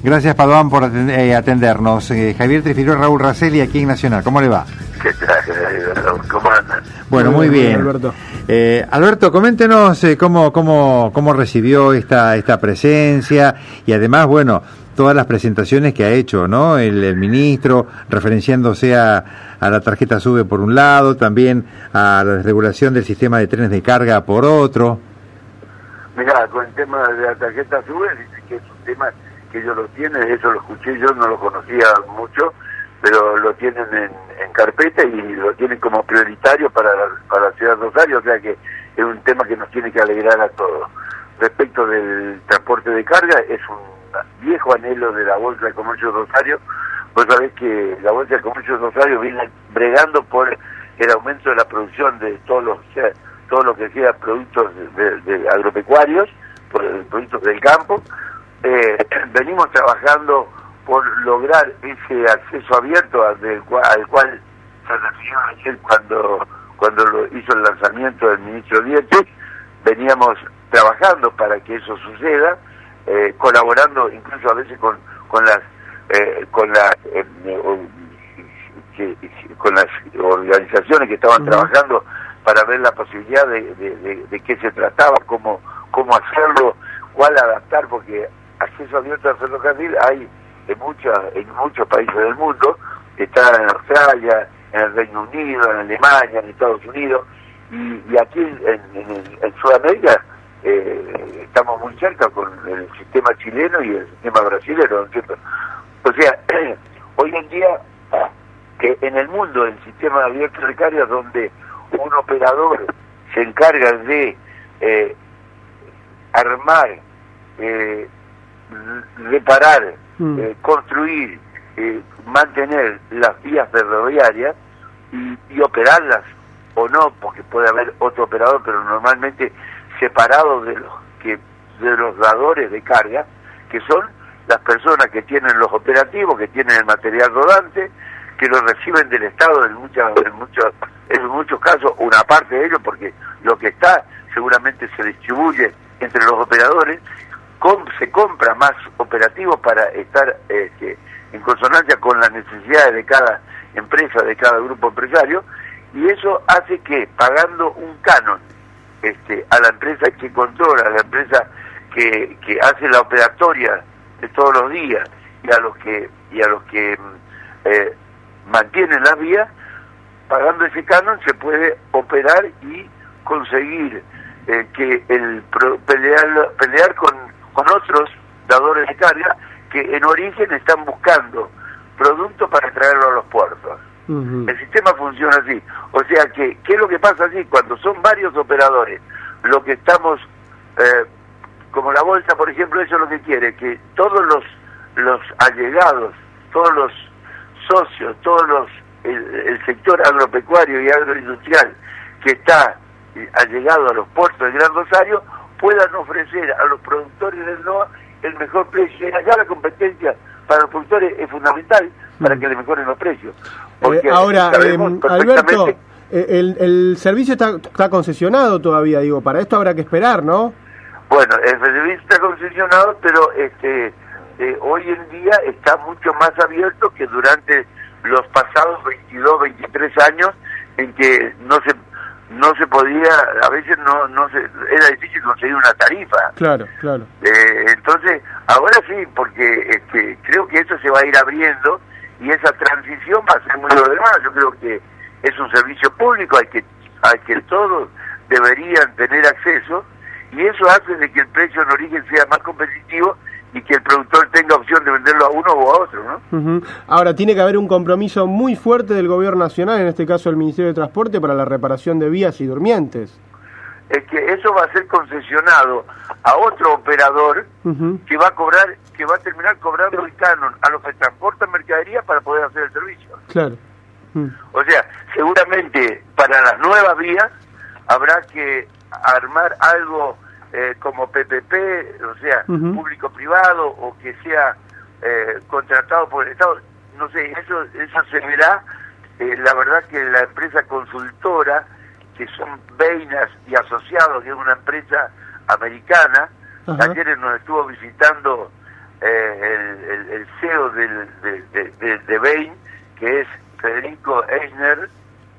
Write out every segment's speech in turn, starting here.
Gracias, Padoan, por atendernos. Javier Trifiló, Raúl Raselli, aquí en Nacional. ¿Cómo le va? ¿Qué tal? ¿Cómo andan? Bueno, muy bien. Alberto. Alberto, coméntenos cómo recibió esta presencia y además, bueno, todas las presentaciones que ha hecho, ¿no? El ministro, referenciándose a la tarjeta SUBE por un lado, también a la desregulación del sistema de trenes de carga por otro. Mirá, con el tema de la tarjeta SUBE, dice que es un tema que ellos lo tienen, eso lo escuché, yo no lo conocía mucho, pero lo tienen en carpeta y lo tienen como prioritario para la ciudad de Rosario, o sea que es un tema que nos tiene que alegrar a todos. Respecto del transporte de carga, es un viejo anhelo de la Bolsa de Comercio de Rosario. Vos sabés que la Bolsa de Comercio de Rosario viene bregando por el aumento de la producción de todo lo que sea productos de agropecuarios, por productos del campo. Venimos trabajando por lograr ese acceso abierto al cual se refirió ayer cuando lo hizo el lanzamiento del ministro Dietz. Veníamos trabajando para que eso suceda, colaborando incluso a veces con las organizaciones que estaban trabajando para ver la posibilidad de qué se trataba, cómo hacerlo, cuál adaptar, porque acceso abierto al ferrocarril hay en muchos países del mundo. Está en Australia, en el Reino Unido, en Alemania, en Estados Unidos, y aquí en Sudamérica estamos muy cerca con el sistema chileno y el sistema brasilero, ¿entiendes? O sea, hoy en día que en el mundo el sistema abierto de carga, donde un operador se encarga de armar, reparar, construir, mantener las vías ferroviarias y operarlas o no, porque puede haber otro operador, pero normalmente separado de los dadores de carga, que son las personas que tienen los operativos, que tienen el material rodante, que lo reciben del Estado en muchos casos, una parte de ellos, porque lo que está seguramente se distribuye entre los operadores, se compra más operativos para estar en consonancia con las necesidades de cada empresa, de cada grupo empresario, y eso hace que, pagando un canon a la empresa que controla, a la empresa que hace la operatoria de todos los días, y a los que mantienen las vías, pagando ese canon se puede operar y conseguir que pelear con otros dadores de carga que en origen están buscando productos para traerlo a los puertos. El sistema funciona así. O sea que, ¿qué es lo que pasa así? Cuando son varios operadores, lo que estamos, como la Bolsa, por ejemplo, eso es lo que quiere, que todos los allegados, todos los socios, el sector agropecuario y agroindustrial que está allegado a los puertos del Gran Rosario, puedan ofrecer a los productores del NOA el mejor precio. Y allá la competencia para los productores es fundamental para que le mejoren los precios. Ahora, Alberto, el servicio está concesionado todavía, digo, para esto habrá que esperar, ¿no? Bueno, el servicio está concesionado, pero hoy en día está mucho más abierto que durante los pasados 22, 23 años en que no se podía, a veces era difícil conseguir una tarifa. Claro. Entonces, ahora sí, porque creo que eso se va a ir abriendo y esa transición va a ser muy ordenada. Yo creo que es un servicio público al que todos deberían tener acceso, y eso hace de que el precio en origen sea más competitivo y que el productor tenga opción de venderlo a uno o a otro, ¿no? Ahora, tiene que haber un compromiso muy fuerte del gobierno nacional, en este caso el Ministerio de Transporte, para la reparación de vías y durmientes. Es que eso va a ser concesionado a otro operador que va a terminar cobrando el canon a los que transportan mercadería para poder hacer el servicio. Claro. O sea, seguramente para las nuevas vías habrá que armar algo como PPP, o sea, público-privado, o que sea contratado por el Estado. No sé, eso se verá. La verdad que la empresa consultora, que son Veinas y Asociados, que es una empresa americana, ayer nos estuvo visitando el CEO de Bain, que es Federico Eisner,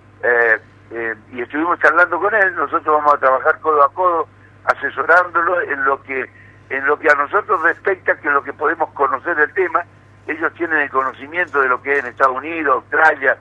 y estuvimos charlando con él. Nosotros vamos a trabajar codo a codo, asesorándolo en lo que a nosotros respecta, que es lo que podemos conocer del tema. Ellos tienen el conocimiento de lo que es en Estados Unidos, Australia,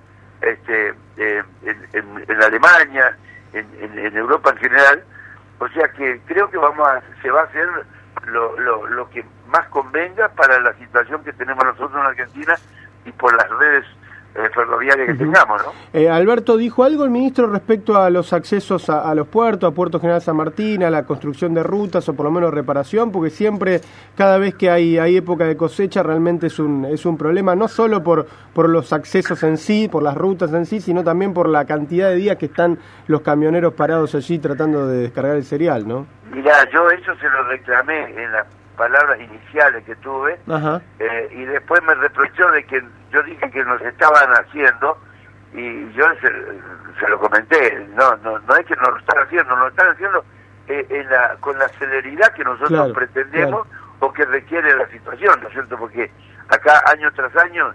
en Alemania, en Europa en general. O sea que creo que se va a hacer lo que más convenga para la situación que tenemos nosotros en Argentina y por las redes ferroviarias que tengamos, ¿no? Alberto, ¿dijo algo el ministro respecto a los accesos a los puertos, a Puerto General San Martín, a la construcción de rutas o por lo menos reparación? Porque siempre, cada vez que hay época de cosecha, realmente es un problema, no solo por los accesos en sí, por las rutas en sí, sino también por la cantidad de días que están los camioneros parados allí tratando de descargar el cereal, ¿no? Mirá, yo eso se lo reclamé en las palabras iniciales que tuve, y después me reprochó de que yo dije que nos estaban haciendo, y yo se lo comenté. No es que nos lo están haciendo, con la celeridad que nosotros pretendemos o que requiere la situación, ¿no es cierto? Porque acá año tras año,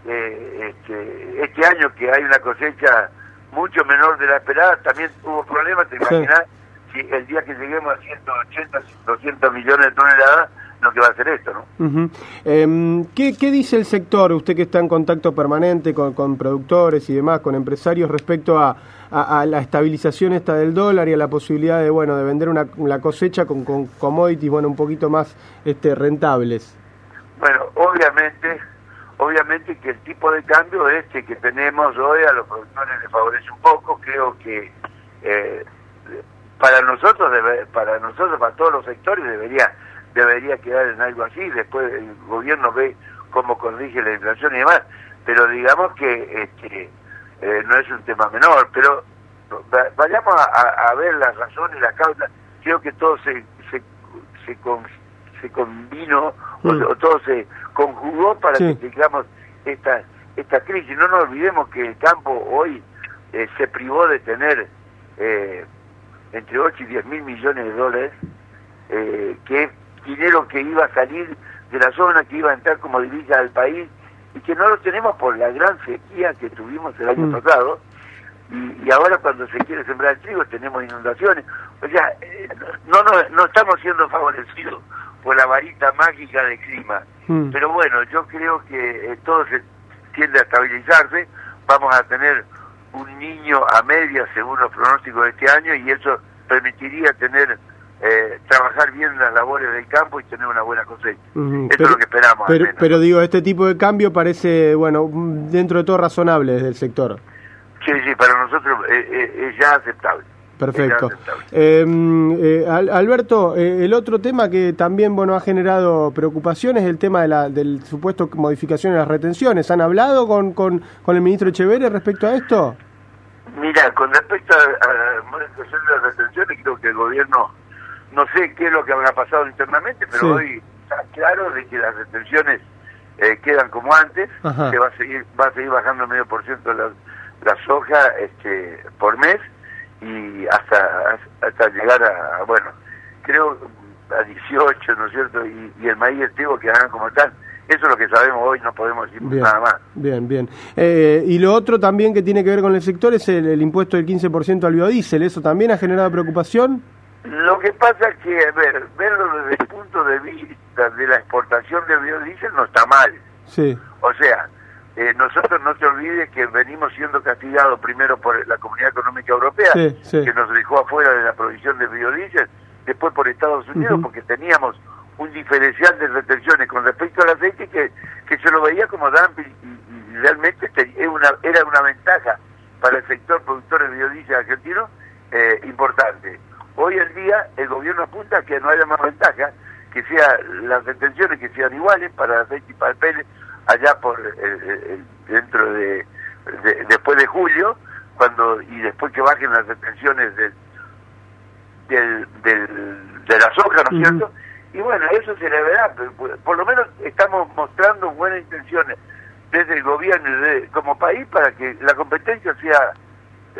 este año que hay una cosecha mucho menor de la esperada, también hubo problemas. Te imaginas si el día que lleguemos a 180, 200 millones de toneladas, lo que va a hacer esto, ¿no? ¿Qué dice el sector, usted que está en contacto permanente con productores y demás, con empresarios, respecto a la estabilización esta del dólar y a la posibilidad de vender la cosecha con commodities un poquito más rentables? Bueno, obviamente que el tipo de cambio que tenemos hoy a los productores les favorece un poco. Creo que para nosotros, para todos los sectores debería quedar en algo así. Después el gobierno ve cómo corrige la inflación y demás, pero digamos que no es un tema menor. Pero vayamos a ver las razones y las causas. Creo que todo se combinó, o todo se conjugó para que tengamos esta crisis. No nos olvidemos que el campo hoy se privó de tener entre 8 y 10 mil millones de dólares, que es dinero que iba a salir de la zona, que iba a entrar como divisa al país, y que no lo tenemos por la gran sequía que tuvimos el año pasado, y ahora cuando se quiere sembrar el trigo tenemos inundaciones. O sea, no estamos siendo favorecidos por la varita mágica del clima. Pero bueno, yo creo que todo se tiende a estabilizarse. Vamos a tener un niño a media según los pronósticos de este año, y eso permitiría trabajar bien las labores del campo y tener una buena cosecha. Eso es lo que esperamos. Pero digo, este tipo de cambio parece, dentro de todo razonable desde el sector. Sí, para nosotros es ya aceptable. Perfecto. Alberto, el otro tema que también ha generado preocupación es el tema del supuesto modificación de las retenciones. ¿Han hablado con el ministro Echeverri respecto a esto? Mira, con respecto a la modificación de las retenciones, creo que el gobierno, no sé qué es lo que habrá pasado internamente, pero hoy está claro de que las retenciones quedan como antes. Se va a seguir bajando el 0,5% la soja por mes, y hasta llegar creo a 18, ¿no es cierto? Y el maíz y el trigo quedarán como tal. Eso es lo que sabemos hoy, no podemos decir nada más. Bien. Y lo otro también que tiene que ver con el sector es el impuesto del 15% al biodiesel. ¿Eso también ha generado preocupación? Lo que pasa es que, verlo desde el punto de vista de la exportación de biodiesel no está mal. Sí. O sea, nosotros, no te olvides que venimos siendo castigados primero por la Comunidad Económica Europea, que nos dejó afuera de la provisión de biodiesel, después por Estados Unidos, porque teníamos un diferencial de retenciones con respecto al aceite que se lo veía como dumping, y realmente era una ventaja para el sector productor de biodiesel argentino importante. Hoy en día el gobierno apunta a que no haya más ventaja, que las retenciones que sean iguales para el aceite y para el pellet allá por dentro de después de julio, y después que bajen las retenciones de la soja, ¿no es cierto? Y bueno, eso se le verá, pero por lo menos estamos mostrando buenas intenciones desde el gobierno como país para que la competencia sea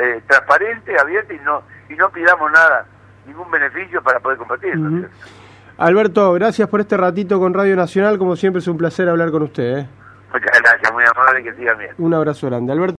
transparente, abierta, y no pidamos ningún beneficio para poder competir, ¿no es cierto? Alberto, gracias por este ratito con Radio Nacional, como siempre es un placer hablar con usted. Muchas gracias, muy amable, que sigan bien. Un abrazo grande. Alberto.